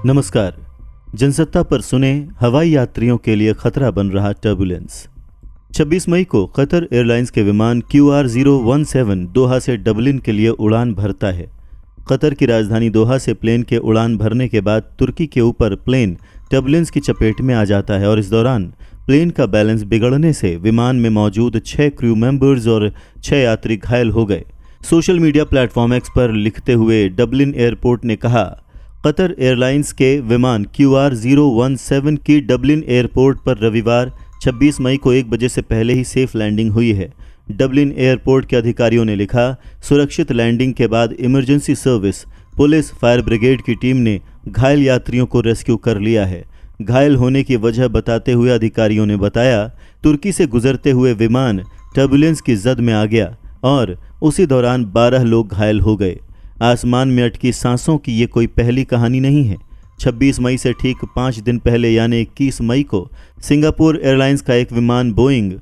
नमस्कार। जनसत्ता पर सुने हवाई यात्रियों के लिए खतरा बन रहा टर्बुलेंस। 26 मई को कतर एयरलाइंस के विमान QR017 दोहा से डबलिन के लिए उड़ान भरता है। कतर की राजधानी दोहा से प्लेन के उड़ान भरने के बाद तुर्की के ऊपर प्लेन टर्बुलेंस की चपेट में आ जाता है और इस दौरान प्लेन का बैलेंस बिगड़ने से विमान में मौजूद 6 क्रू मेंबर्स और 6 यात्री घायल हो गए। सोशल मीडिया प्लेटफॉर्म एक्स पर लिखते हुए डबलिन एयरपोर्ट ने कहा, कतर एयरलाइंस के विमान QR017 की डबलिन एयरपोर्ट पर रविवार 26 मई को 1 बजे से पहले ही सेफ लैंडिंग हुई है। डबलिन एयरपोर्ट के अधिकारियों ने लिखा, सुरक्षित लैंडिंग के बाद emergency service, police, fire brigade की टीम ने घायल यात्रियों को रेस्क्यू कर लिया है। घायल होने की वजह बताते हुए अधिकारियों ने बताया, तुर्की से गुजरते हुए विमान टर्बुलेंस की जद में आ गया और उसी दौरान 12 लोग घायल हो गए। आसमान में अटकी सांसों की ये कोई पहली कहानी नहीं है। 26 मई से ठीक 5 दिन पहले यानी 21 मई को सिंगापुर एयरलाइंस का एक विमान बोइंग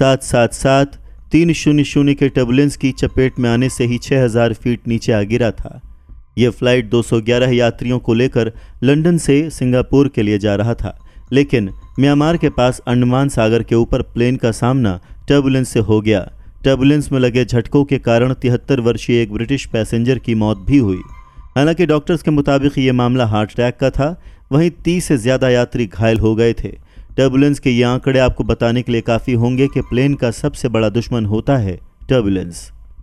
777-300 के टर्बुलेंस की चपेट में आने से ही 6000 फीट नीचे आ गिरा था। यह फ्लाइट 211 यात्रियों को लेकर लंदन से सिंगापुर के लिए जा रहा था, लेकिन म्यांमार के पास अंडमान सागर के ऊपर प्लेन का सामना टर्बुलेंस से हो गया। टर्बुलेंस में लगे झटकों के कारण 73 वर्षीय एक ब्रिटिश पैसेंजर की मौत भी हुई। हालांकि डॉक्टर्स के मुताबिक ये मामला हार्ट अटैक का था। वहीं 30 से ज़्यादा यात्री घायल हो गए थे। टर्बुलेंस के ये आंकड़े आपको बताने के लिए काफ़ी होंगे कि प्लेन का सबसे बड़ा दुश्मन होता है टर्बुलेंस।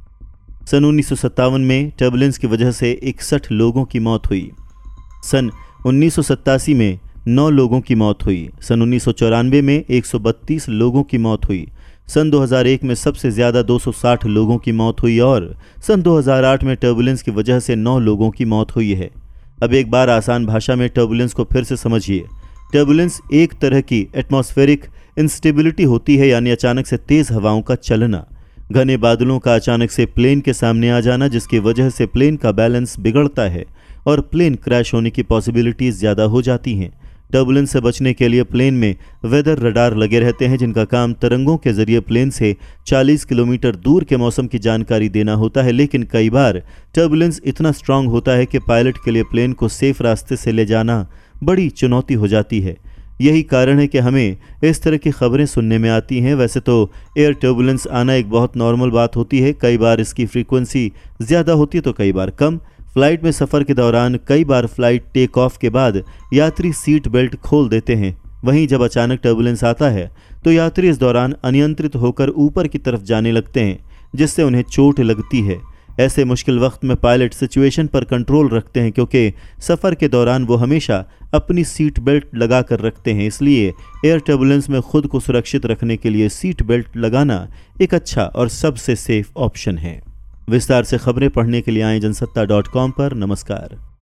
सन 1957 में टर्बुलेंस की वजह से 61 लोगों की मौत हुई। सन 1987 में 9 लोगों की मौत हुई। सन 1994 में 132 लोगों की मौत हुई। सन 2001 में सबसे ज़्यादा 260 लोगों की मौत हुई और सन 2008 में टर्बुलेंस की वजह से 9 लोगों की मौत हुई है। अब एक बार आसान भाषा में टर्बुलेंस को फिर से समझिए। टर्बुलेंस एक तरह की एटमॉस्फेरिक इंस्टेबिलिटी होती है, यानी अचानक से तेज़ हवाओं का चलना, घने बादलों का अचानक से प्लेन के सामने आ जाना, जिसकी वजह से प्लेन का बैलेंस बिगड़ता है और प्लेन क्रैश होने की पॉसिबिलिटीज़ ज़्यादा हो जाती हैं। टर्बुलेंस से बचने के लिए प्लेन में वेदर रडार लगे रहते हैं, जिनका काम तरंगों के जरिए प्लेन से 40 किलोमीटर दूर के मौसम की जानकारी देना होता है। लेकिन कई बार टर्बुलेंस इतना स्ट्रांग होता है कि पायलट के लिए प्लेन को सेफ रास्ते से ले जाना बड़ी चुनौती हो जाती है। यही कारण है कि हमें इस तरह की खबरें सुनने में आती हैं। वैसे तो एयर टर्बुलेंस आना एक बहुत नॉर्मल बात होती है। कई बार इसकी फ्रीक्वेंसी ज़्यादा होती है तो कई बार कम। फ्लाइट में सफ़र के दौरान कई बार फ्लाइट टेक ऑफ के बाद यात्री सीट बेल्ट खोल देते हैं। वहीं जब अचानक टर्बुलेंस आता है तो यात्री इस दौरान अनियंत्रित होकर ऊपर की तरफ जाने लगते हैं, जिससे उन्हें चोट लगती है। ऐसे मुश्किल वक्त में पायलट सिचुएशन पर कंट्रोल रखते हैं, क्योंकि सफ़र के दौरान वो हमेशा अपनी सीट बेल्ट लगा कर रखते हैं। इसलिए एयर टर्बुलेंस में खुद को सुरक्षित रखने के लिए सीट बेल्ट लगाना एक अच्छा और सबसे सेफ ऑप्शन है। विस्तार से खबरें पढ़ने के लिए आएं जनसत्ता.com पर। नमस्कार।